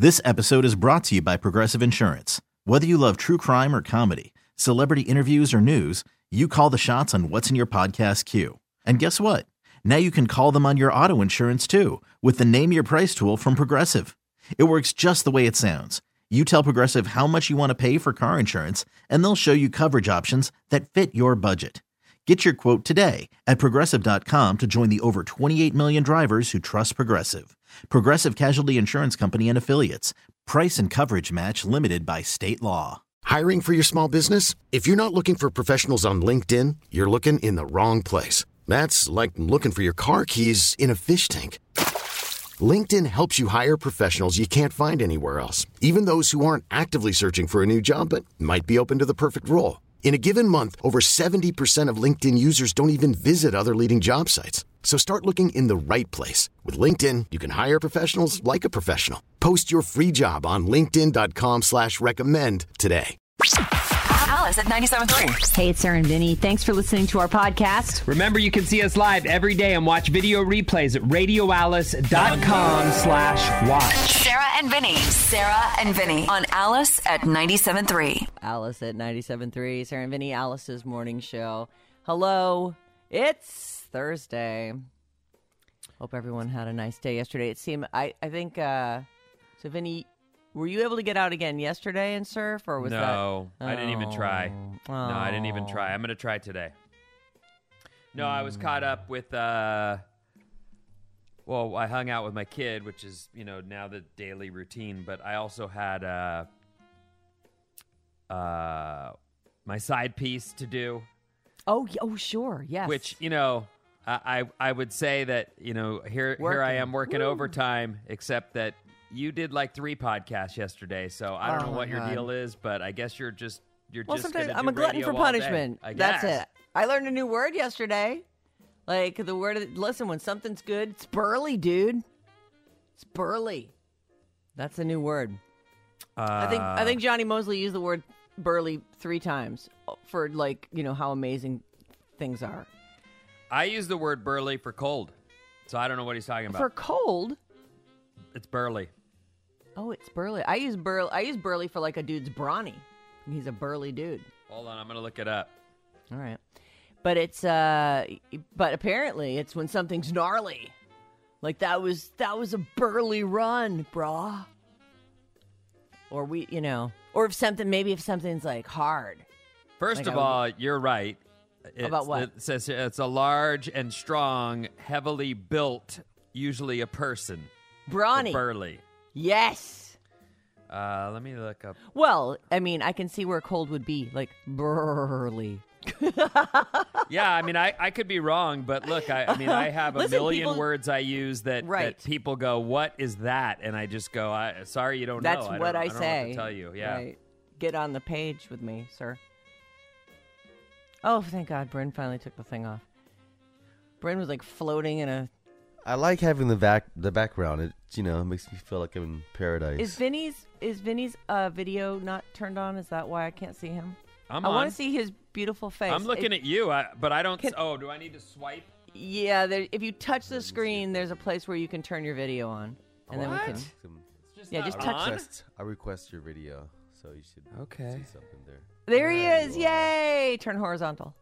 This episode is brought to you by Progressive Insurance. Whether you love true crime or comedy, celebrity interviews or news, you call the shots on what's in your podcast queue. And guess what? Now you can call them on your auto insurance too with the Name Your Price tool from Progressive. It works just the way it sounds. You tell Progressive how much you want to pay for car insurance, and they'll show you coverage options that fit your budget. Get your quote today at Progressive.com to join the over 28 million drivers who trust Progressive. Progressive Casualty Insurance Company and Affiliates. Price and coverage match limited by state law. Hiring for your small business? If you're not looking for professionals on LinkedIn, you're looking in the wrong place. That's like looking for your car keys in a fish tank. LinkedIn helps you hire professionals you can't find anywhere else, even those who aren't actively searching for a new job but might be open to the perfect role. In a given month, over 70% of LinkedIn users don't even visit other leading job sites. So start looking in the right place. With LinkedIn, you can hire professionals like a professional. Post your free job on linkedin.com/recommend today. Alice at 97.3. Hey, it's Sarah and Vinny. Thanks for listening to our podcast. Remember, you can see us live every day and watch video replays at radioalice.com/watch. Sarah and Vinny. Sarah and Vinny on Alice at 97.3. Alice at 97.3. Sarah and Vinny, Alice's morning show. Hello. It's Thursday. Hope everyone had a nice day yesterday. It seemed, I think, so Vinny, were you able to get out again yesterday and surf, or was No, that? I didn't even try. Oh. No, I didn't even try. I'm going to try today. No, I was caught up with, well, I hung out with my kid, which is, now the daily routine, but I also had my side piece to do. Oh, sure, yes. Which, I would say that, here I am working overtime, except that you did like 3 podcasts yesterday, so I don't know what your deal is, but I guess you're just sometimes gonna I'm do a glutton radio for all day, punishment. I guess. That's it. I learned a new word yesterday. Like the word. Listen, when something's good, it's burly, dude. It's burly. That's a new word. I think Johnny Mosley used the word burly 3 times for how amazing things are. I use the word burly for cold, so I don't know what he's talking about. For cold, it's burly. Oh, it's burly. I use burly for like a dude's brawny. He's a burly dude. Hold on, I'm gonna look it up. All right, but it's but apparently it's when something's gnarly. Like that was a burly run, brah. Or or if something's like hard. First of all, you're right. About what? It says it's a large and strong, heavily built, usually a person. Brawny. Burly. Yes. Let me look up. Well, I mean, I can see where cold would be, like burly. Yeah, I mean, I could be wrong, but look, I have a million words I use that people go, "What is that?" And I just go, "Sorry, you don't know." That's what I don't say. know what to tell you. Yeah. Right. Get on the page with me, sir. Oh, thank God, Bryn finally took the thing off. Bryn was like floating in a. I like having the background. It makes me feel like I'm in paradise. Is Vinny's video not turned on? Is that why I can't see him? I want to see his beautiful face. I'm looking at you, but I don't. Do I need to swipe? Yeah, if you touch the screen, there's a place where you can turn your video on, and then we can. Just touch it. I request your video, so you should see something there. There he is! Yay! Turn horizontal.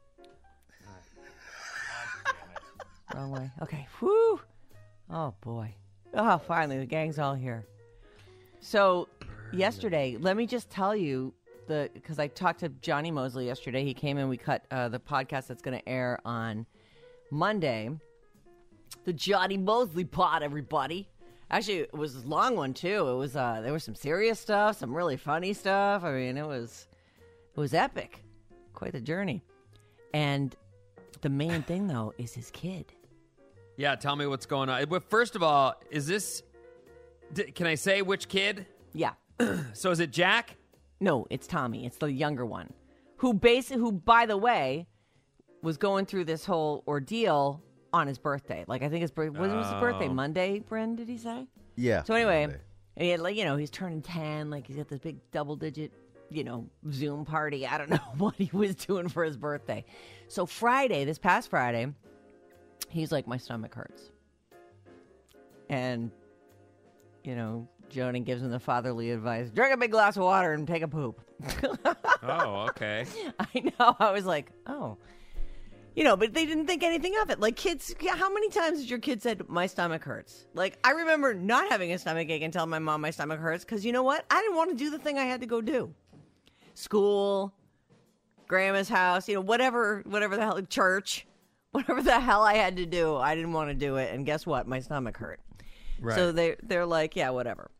Wrong way. Okay. Whew. Oh, boy. Oh, finally, the gang's all here. So, yesterday, let me just tell you, because I talked to Johnny Mosley yesterday. He came in, we cut the podcast that's going to air on Monday. The Johnny Mosley pod, everybody. Actually, it was a long one, too. It was there was some serious stuff, some really funny stuff. I mean, it was epic. Quite the journey. And the main thing, though, is his kid. Yeah, tell me what's going on. But first of all, can I say which kid? Yeah. So is it Jack? No, it's Tommy. It's the younger one. Who, by the way, was going through this whole ordeal on his birthday. Like, I think his birthday, when was his birthday? Monday, Bryn, did he say? Yeah. So anyway, and he had, he's turning 10. Like, he's got this big double-digit, Zoom party. I don't know what he was doing for his birthday. So this past Friday, he's like, my stomach hurts. And, Joni gives him the fatherly advice: drink a big glass of water and take a poop. Oh, okay. I know. I was like, oh. But they didn't think anything of it. Like, kids, how many times has your kid said, my stomach hurts? Like, I remember not having a stomach ache and telling my mom my stomach hurts because you know what? I didn't want to do the thing I had to go do. School, grandma's house, whatever the hell, church, whatever the hell I had to do. I didn't want to do it. And guess what? My stomach hurt. Right. So they're like, yeah, whatever.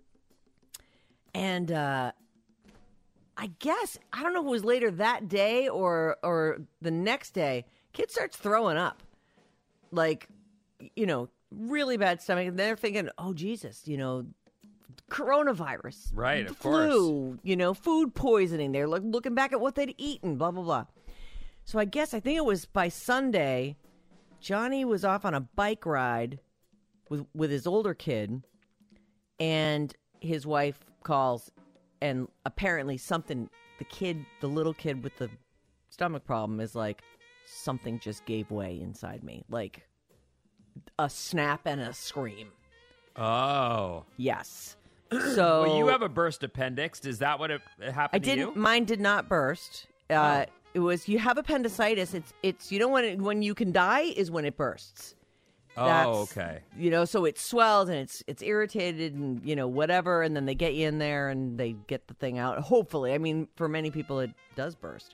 And I guess, I don't know if it was later that day or the next day, kid starts throwing up. Like, really bad stomach. And they're thinking, oh, Jesus, coronavirus. Right, of flu, food poisoning. They're looking back at what they'd eaten, blah, blah, blah. So I think it was by Sunday, Johnny was off on a bike ride with his older kid, and his wife calls, and apparently the little kid with the stomach problem is like, something just gave way inside me. Like a snap and a scream. Oh. Yes. So well, you have a burst appendix. Is that what it happened to you? Mine did not burst. It was, you have appendicitis. It's when you can die is when it bursts. Oh, okay. So it swells and it's irritated and, whatever. And then they get you in there and they get the thing out. Hopefully. I mean, for many people, it does burst.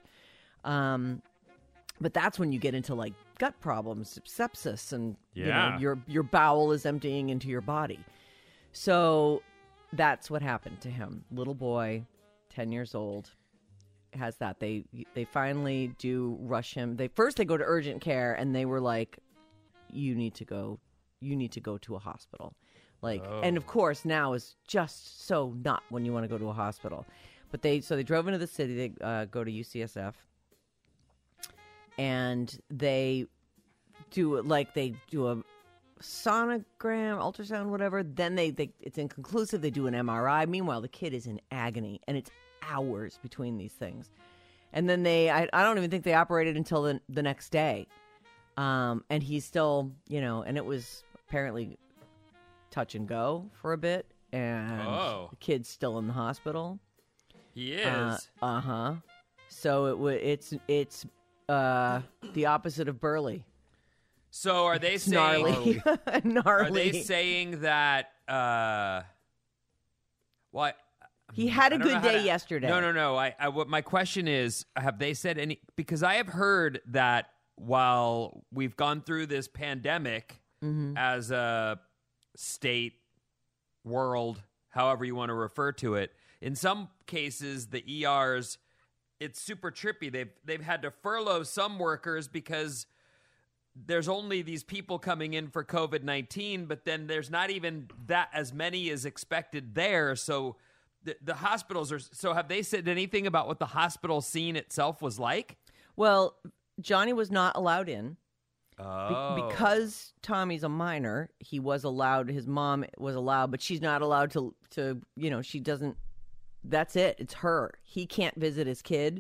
But that's when you get into like gut problems, sepsis, and your bowel is emptying into your body. So that's what happened to him. Little boy, 10 years old, has that. They finally do rush him. They go to urgent care and they were like, you need to go to a hospital. And of course now is just so not when you want to go to a hospital. But they drove into the city. They go to UCSF, and they do a sonogram, ultrasound, whatever. Then they it's inconclusive. They do an MRI. Meanwhile, the kid is in agony, and it's hours between these things. And then I don't even think they operated until the next day. And he's still, and it was apparently touch and go for a bit, and the kid's still in the hospital. He is. So it's the opposite of burly. So are they saying gnarly? Are they saying that? What? He had a good day yesterday. No. What my question is, have they said any? Because I have heard that while we've gone through this pandemic as a state, world, however you want to refer to it, in some cases the ERs, it's super trippy. They've had to furlough some workers because there's only these people coming in for COVID-19, but then there's not even that as many as expected there. So the hospitals are. So have they said anything about what the hospital scene itself was like? Well, Johnny was not allowed in. Because Tommy's a minor, he was allowed. His mom was allowed, but she's not allowed to she doesn't. That's it. It's her. He can't visit his kid.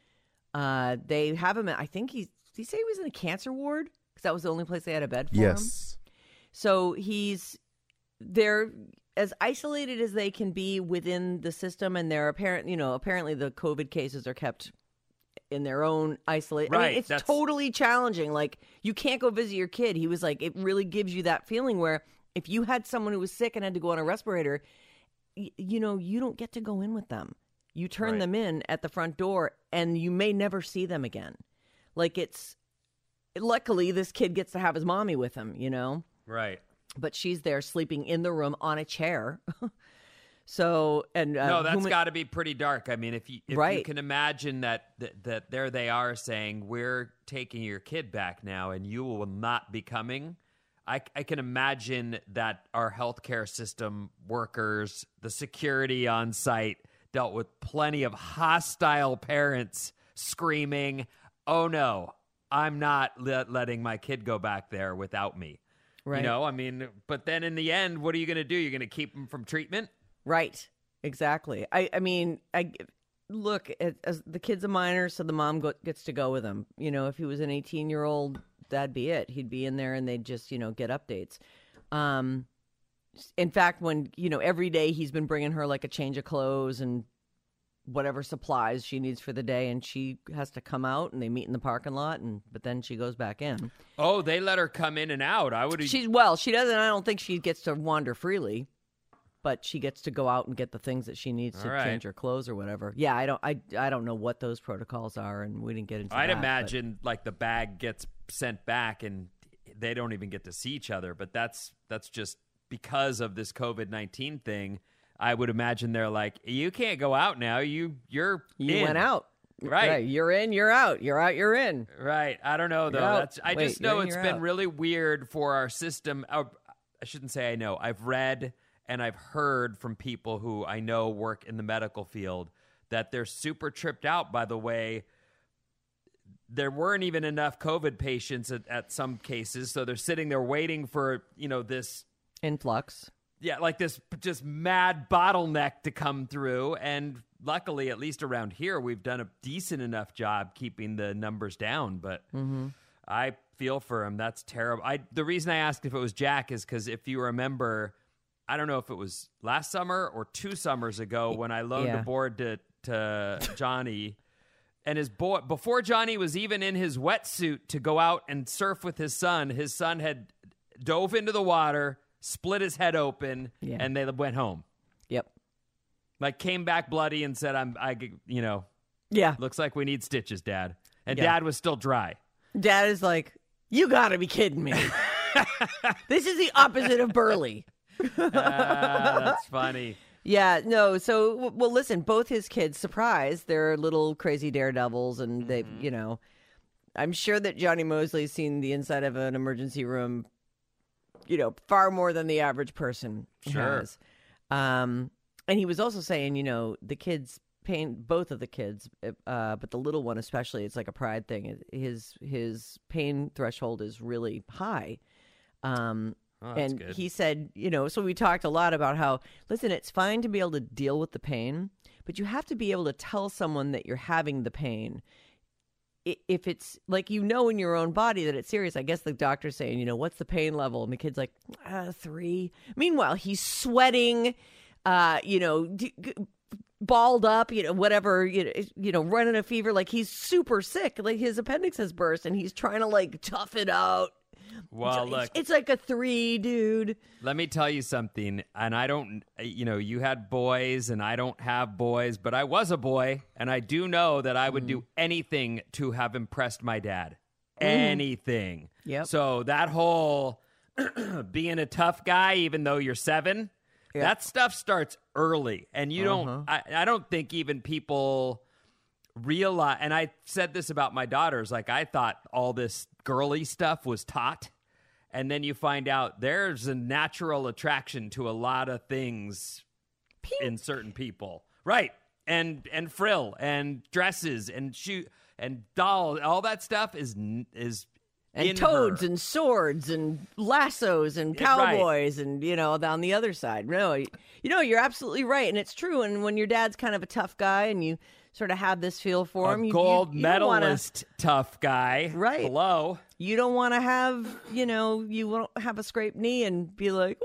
They have him. I think did he say he was in a cancer ward? Because that was the only place they had a bed for him. Yes. So they're as isolated as they can be within the system, and they're apparently the COVID cases are kept in their own isolation. Right, I mean, it's totally challenging. Like, you can't go visit your kid. He was like, it really gives you that feeling where if you had someone who was sick and had to go on a respirator, you don't get to go in with them. You turn them in at the front door and you may never see them again. Like, luckily this kid gets to have his mommy with him, Right. But she's there sleeping in the room on a chair. So, and no, that's got to be pretty dark. I mean, if you can imagine that there they are saying, we're taking your kid back now and you will not be coming. I can imagine that our healthcare system workers, the security on site, dealt with plenty of hostile parents screaming, oh no, I'm not letting my kid go back there without me. Right. I mean, but then in the end, what are you going to do? You're going to keep them from treatment? Right. Exactly. I mean, look, as the kid's a minor, so the mom gets to go with him. If he was an 18-year-old, that'd be it. He'd be in there and they'd just, get updates. in fact, when, every day he's been bringing her like a change of clothes and whatever supplies she needs for the day, and she has to come out and they meet in the parking lot, but then she goes back in. Oh, they let her come in and out. She doesn't. I don't think she gets to wander freely, but she gets to go out and get the things that she needs to change her clothes or whatever. Yeah, I don't know what those protocols are, and we didn't get into I'd that. imagine like the bag gets sent back and they don't even get to see each other, but that's just because of this COVID-19 thing. I would imagine they're like, you can't go out now. You went out. Right. You're in, you're out. You're out, you're in. Right. I don't know, though. I just know it's been really weird for our system. I shouldn't say I know. I've read and I've heard from people who I know work in the medical field that they're super tripped out by the way there weren't even enough COVID patients at some cases. So they're sitting there waiting for, this influx. Yeah, like this just mad bottleneck to come through. And luckily, at least around here, we've done a decent enough job keeping the numbers down. But I feel for him. That's terrible. The reason I asked if it was Jack is because if you remember, I don't know if it was last summer or 2 summers ago when I loaned a board to Johnny. And his boy, before Johnny was even in his wetsuit to go out and surf with his son had dove into the water, split his head open, and they went home. Yep. Like came back bloody and said, looks like we need stitches, Dad. And Dad was still dry. Dad is like, you gotta be kidding me. This is the opposite of Burley. That's funny. Yeah, no. So, well, listen, both his kids, surprised, they're little crazy daredevils, and they, I'm sure that Johnny Mosley's seen the inside of an emergency room, far more than the average person has. And he was also saying, the kids pain, both of the kids, but the little one especially, it's like a pride thing. His pain threshold is really high. And good. He said, so we talked a lot about how, listen, it's fine to be able to deal with the pain, but you have to be able to tell someone that you're having the pain. If it's like, in your own body that it's serious. I guess the doctor's saying, what's the pain level? And the kid's like, 3. Meanwhile, he's sweating, balled up, whatever, running a fever. Like he's super sick. Like his appendix has burst and he's trying to like tough it out. Well, look, it's like a 3, dude. Let me tell you something. And I don't, you had boys and I don't have boys, but I was a boy. And I do know that I would do anything to have impressed my dad. Anything. Yep. So that whole being a tough guy, even though you're 7, that stuff starts early. And you don't, I don't think even people realize, and I said this about my daughters, like I thought all this girly stuff was taught, and then you find out there's a natural attraction to a lot of things in certain people, right? And frill and dresses and shoe and dolls, all that stuff is and toads and swords and lassos and cowboys and on the other side. No, you're absolutely right, and it's true. And when your dad's kind of a tough guy and you sort of have this feel for him. Gold medalist tough guy. Right. Hello. You don't want to have, you won't have a scraped knee and be like,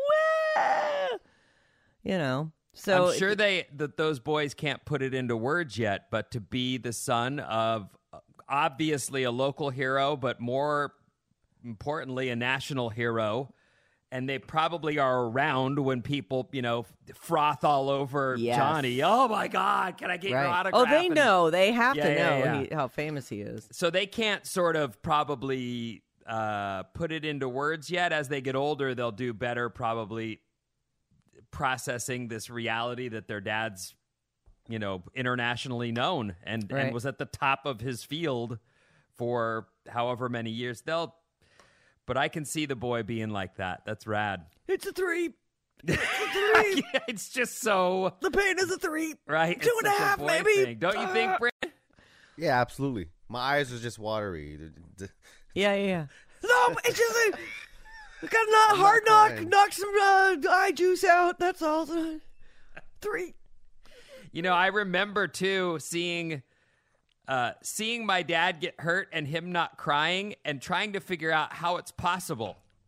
wah! So I'm sure that those boys can't put it into words yet, but to be the son of obviously a local hero, but more importantly, a national hero. And they probably are around when people, froth all over Johnny. Oh, my God, can I get your autograph? Oh, they know. They have to know how famous he is. So they can't sort of probably put it into words yet. As they get older, they'll do better probably processing this reality that their dad's, internationally known and was at the top of his field for however many years. But I can see the boy being like that. That's rad. It's a 3. It's a 3. It's just so... The pain is a 3. Right. 2.5, maybe. Thing. Don't you think, Brent? Yeah, absolutely. My eyes are just watery. Yeah. No, it's just got a hard knock some eye juice out. That's all. 3. I remember, too, seeing my dad get hurt and him not crying and trying to figure out how it's possible. Yeah.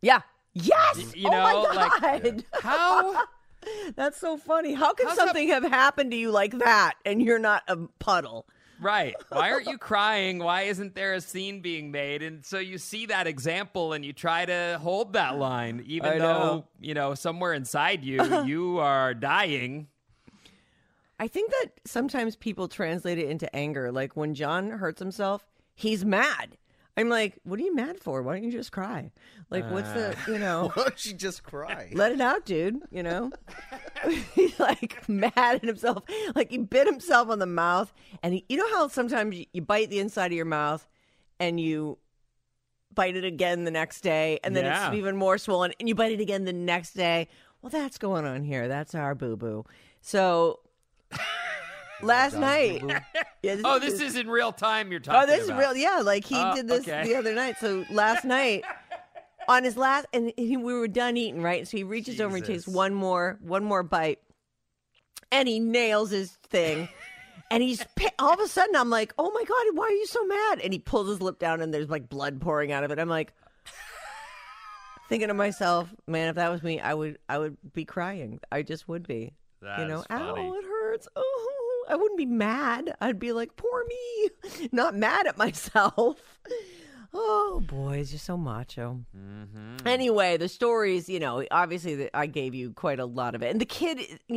Yes. You know, oh my God. like how? That's so funny. How can How's something have happened to you like that and you're not a puddle? Right. Why aren't you crying? Why isn't there a scene being made? And so you see that example and you try to hold that line, even though, somewhere inside you, you are dying. I think that sometimes people translate it into anger. Like when John hurts himself, he's mad. I'm like, what are you mad for? Why don't you just cry? Like, what's the, Why don't you just cry? let it out, dude, He's like mad at himself. Like he bit himself on the mouth. And you know how sometimes you bite the inside of your mouth and you bite it again the next day and then it's even more swollen and you bite it again the next day? Well, that's going on here. That's our boo-boo. So last night. Yeah, this is in real time you're talking about. Oh, this is real. Yeah, like he did this the other night. So last night, on his last, and we were done eating, right? So he reaches over and takes one more bite, and he nails his thing. And he's all of a sudden, I'm like, oh my God, why are you so mad? And he pulls his lip down, and there's like blood pouring out of it. I'm like, thinking to myself, man, if that was me, I would be crying. I just would be. That is funny. Ow, it hurts. Oh, I wouldn't be mad. I'd be like, poor me. Not mad at myself. Oh, boys, you're so macho. Mm-hmm. Anyway, the stories, obviously I gave you quite a lot of it. And the kid,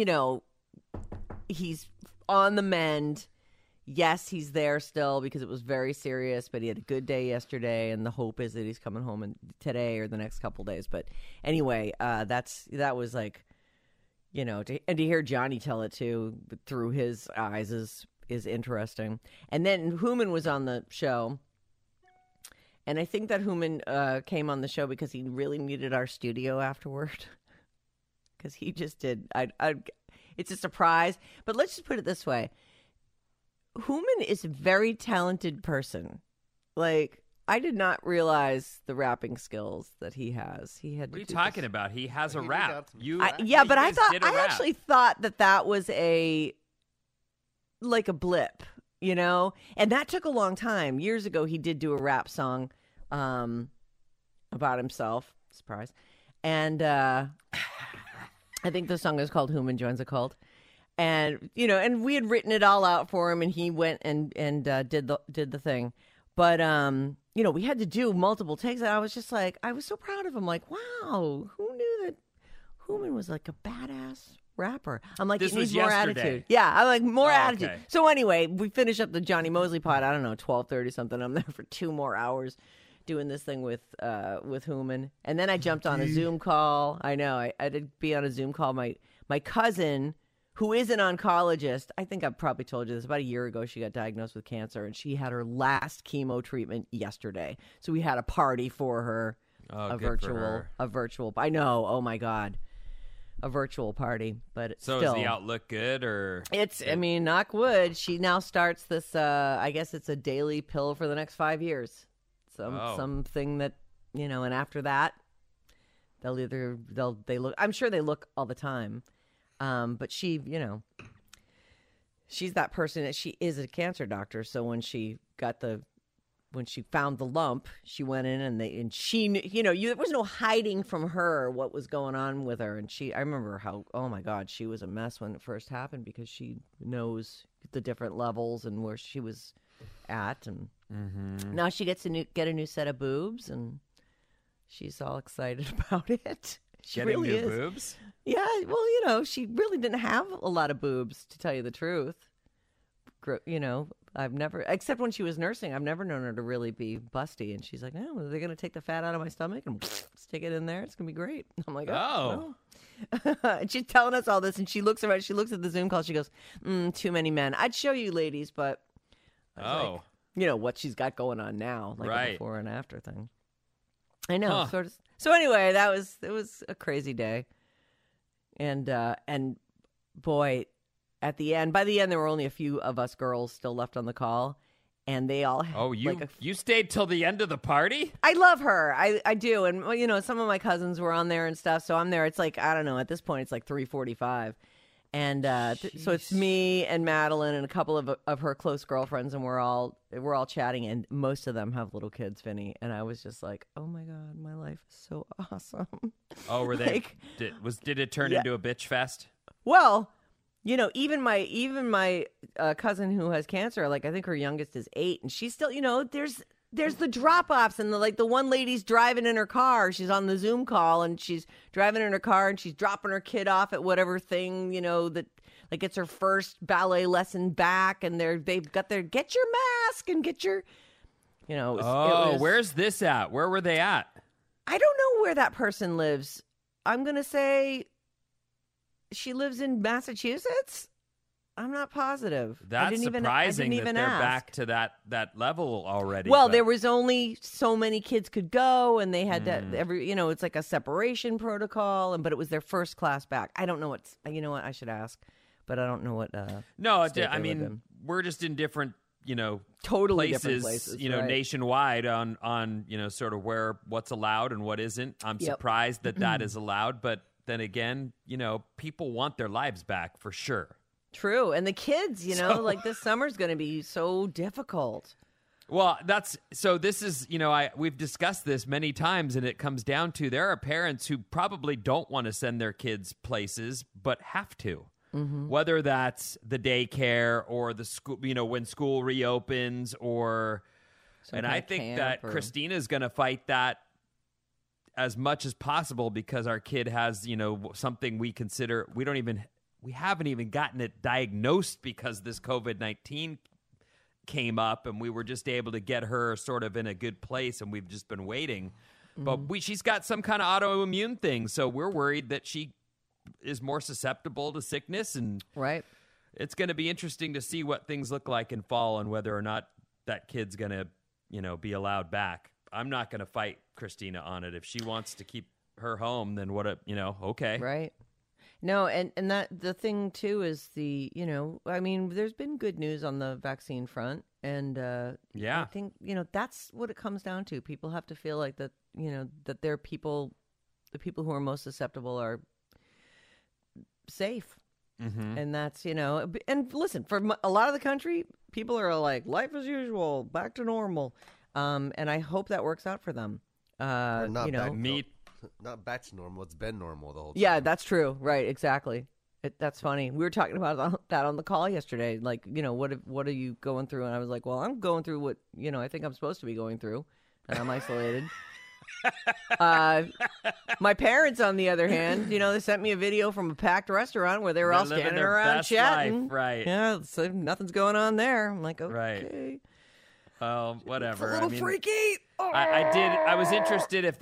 he's on the mend. Yes, he's there still because it was very serious, but he had a good day yesterday, and the hope is that he's coming home today or the next couple days. But anyway, that was like, to hear Johnny tell it too through his eyes is interesting. And then Hooman was on the show, and I think that Hooman came on the show because he really needed our studio afterward, because he just did. It's a surprise, but let's just put it this way: Hooman is a very talented person. Like, I did not realize the rapping skills that he has. He had. What are you talking about? He has a rap. But I actually thought that was a blip, and that took a long time. Years ago, he did do a rap song about himself. Surprise. And I think the song is called "Hooman Joins a Cult." And and we had written it all out for him, and he went and did the thing. But we had to do multiple takes, and I was just like, I was so proud of him. Like, wow, who knew that Hooman was like a badass rapper? I'm like, this he needs was more yesterday. attitude. Yeah, I'm like, more attitude. Okay. So anyway, we finished up the Johnny Mosley pod. I don't know, 12:30 something. I'm there for 2 more hours doing this thing with Hooman, and then I jumped on a Zoom call. I know I did be on a Zoom call. My cousin, who is an oncologist, I think I've probably told you this, about a year ago, she got diagnosed with cancer, and she had her last chemo treatment yesterday. So we had a party for her, a virtual. I know. Oh my God, a virtual party. But so still, is the outlook good or? Knock wood. She now starts this. I guess it's a daily pill for the next 5 years. Something that and after that, they look. I'm sure they look all the time. But she, she's that person that she is a cancer doctor. So when she found the lump, she went in and she knew, there was no hiding from her what was going on with her. And I remember how, oh my God, she was a mess when it first happened, because she knows the different levels and where she was at. And now she gets to get a new set of boobs, and she's all excited about it. She Getting really new is. boobs? Yeah, well, she really didn't have a lot of boobs, to tell you the truth. I've never, except when she was nursing, I've never known her to really be busty. And she's like, "Oh, are they going to take the fat out of my stomach and stick it in there? It's going to be great." I'm like, "Oh." And she's telling us all this, and she looks around. She looks at the Zoom call. She goes, "Too many men. I'd show you, ladies, but what she's got going on now, like a before and after thing." I know, sort of. So anyway, it was a crazy day, and boy, by the end, there were only a few of us girls still left on the call, and they all. You stayed till the end of the party? I love her, I do, and some of my cousins were on there and stuff, so I'm there. It's like, I don't know, at this point, it's like 3:45, And so it's me and Madeline and a couple of her close girlfriends, and we're all chatting, and most of them have little kids, Vinny. And I was just like, oh my God, my life is so awesome. Oh, were they? Did it turn into a bitch fest? Well, you know, even my cousin who has cancer, like I think her youngest is 8, and she's still, you know, there's the drop-offs, and the one lady's driving in her car. She's on the Zoom call, and she's driving in her car, and she's dropping her kid off at whatever thing, you know, that like it's her first ballet lesson back, and they've got their get your mask and get your, you know. It was, where's this at? Where were they at? I don't know where that person lives. I'm gonna say she lives in Massachusetts. I'm not positive. That's surprising that they're ask. back to that level already. Well, there was only so many kids could go, and they had to it's like a separation protocol, but it was their first class back. I don't know what I should ask, but I don't know what. No, I mean we're just in different, totally places, different places, right. nationwide on sort of what's allowed and what isn't. I'm surprised that is allowed, but then again, people want their lives back for sure. True. And the kids, like this summer's going to be so difficult. Well, this is, we've discussed this many times, and it comes down to there are parents who probably don't want to send their kids places, but have to. Mm-hmm. Whether that's the daycare or the school, when school reopens and I think that Christina's going to fight that as much as possible because our kid has, something we consider, we haven't even gotten it diagnosed because this COVID-19 came up, and we were just able to get her sort of in a good place, and we've just been waiting. Mm-hmm. But she's got some kind of autoimmune thing, so we're worried that she is more susceptible to sickness, and right. It's going to be interesting to see what things look like in fall and whether or not that kid's going to, be allowed back. I'm not going to fight Christina on it. If she wants to keep her home, then okay. Right. No, and that the thing too is there's been good news on the vaccine front, and I think that's what it comes down to. People have to feel like that that the people who are most susceptible are safe, and that's and listen, for a lot of the country, people are like life as usual, back to normal, and I hope that works out for them. Not back to normal. It's been normal the whole time. Yeah, that's true. Right, exactly. That's funny. We were talking about that on the call yesterday. Like, what are you going through? And I was like, well, I'm going through what, I think I'm supposed to be going through, and I'm isolated. My parents, on the other hand, they sent me a video from a packed restaurant where they were all standing around chatting. Life, right. Yeah, so nothing's going on there. I'm like, okay. Right. Well, whatever. It's a little freaky. Oh. I was interested if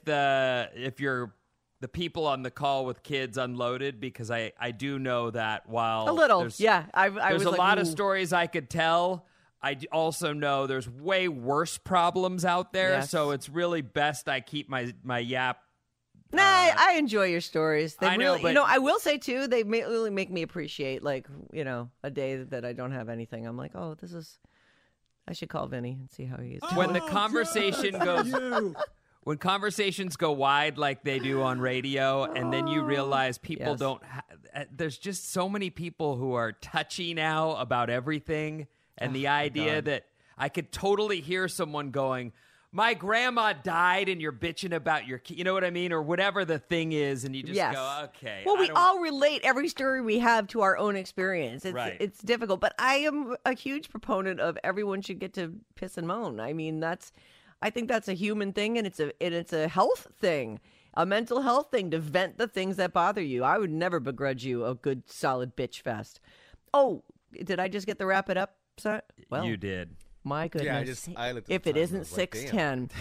the people on the call with kids unloaded, because I do know that while a little, there's a lot of stories I could tell. I also know there's way worse problems out there, so it's really best I keep my yap. Nah, I enjoy your stories. They know, really, but I will say too, they really make me appreciate a day that I don't have anything. I'm like, oh, I should call Vinny and see how he is. When the conversation when conversations go wide like they do on radio, and then you realize people don't. There's just so many people who are touchy now about everything, and the idea that I could totally hear someone going, "My grandma died, and you're bitching about your kid," you know what I mean, or whatever the thing is, and you just go, "Okay." Well, we all relate every story we have to our own experience. It's difficult, but I am a huge proponent of everyone should get to piss and moan. I mean, I think that's a human thing, and it's a health thing, a mental health thing to vent the things that bother you. I would never begrudge you a good solid bitch fest. Oh, did I just get the wrap it up? Well, you did. My goodness. Yeah, I looked at if the it time, isn't I was like, 6:10.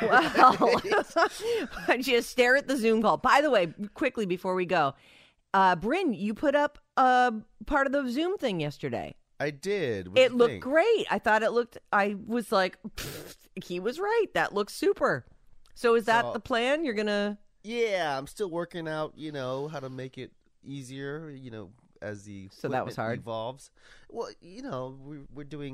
Well, just stare at the Zoom call. By the way, quickly before we go, Bryn, you put up part of the Zoom thing yesterday. I did. It looked great. I was like, he was right. That looks super. So is that the plan? You're going to... Yeah, I'm still working out, how to make it easier, as the so that was hard. evolves. Well, we're doing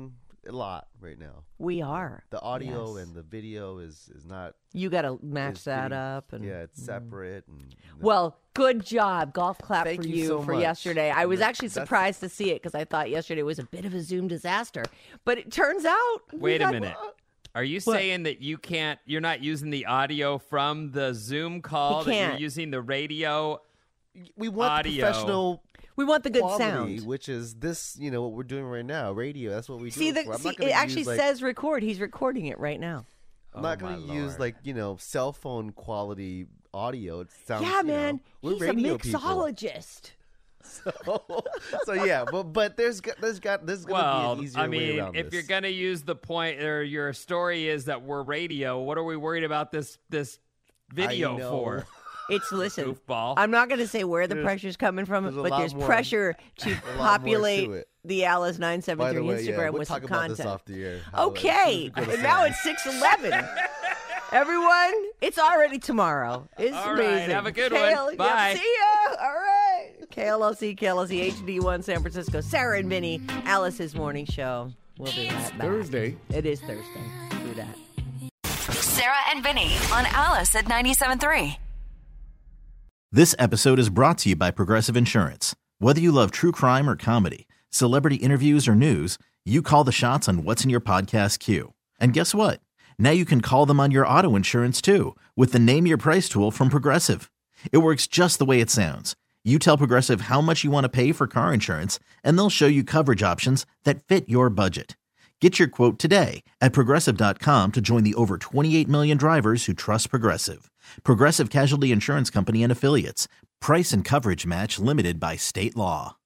a lot right now. We are. The audio Yes. and the video is not. You got to match is that getting- up. And yeah, it's separate. And Well, good job. Golf clap Thank for you you so for much. yesterday. I was actually That's- surprised to see it because I thought yesterday was a bit of a Zoom disaster. But it turns out. Wait a minute. Are you What? saying that you're not using the audio from the Zoom call, that can't. you're using the radio? we want the Audio. professional We want the good quality, sound. which is this. What we're doing right now, radio. That's what we do. See, it for. I'm not it gonna actually use, like, says record. He's recording it right now. I'm not Oh, going my to use Lord. cell phone quality audio. It sounds. Yeah, man. We're He's a radio people. mixologist. So yeah, but there's gonna be an easier way around if this. you're gonna use the point, or your story is that we're radio, what are we worried about this video know. for? It's listen. Goofball. I'm not going to say where the pressure's coming from, there's a but lot there's more- pressure to lot more to populate it. the Alice By 973 the way, Instagram yeah, we'll with talk some about content. this off the air. how it- Okay, as soon as we go to and now sound. it's 6:11. Everyone, it's already tomorrow. It's All right, amazing. have a good KL- one. Yep, Bye. see ya. All right. KLLC, HD1, San Francisco. Sarah and Vinny, Alice's morning show. We'll be right back. Thursday. It is Thursday. Do that. Sarah and Vinny on Alice at 97.3. This episode is brought to you by Progressive Insurance. Whether you love true crime or comedy, celebrity interviews or news, you call the shots on what's in your podcast queue. And guess what? Now you can call them on your auto insurance too with the Name Your Price tool from Progressive. It works just the way it sounds. You tell Progressive how much you want to pay for car insurance, and they'll show you coverage options that fit your budget. Get your quote today at Progressive.com to join the over 28 million drivers who trust Progressive. Progressive Casualty Insurance Company and Affiliates. Price and coverage match limited by state law.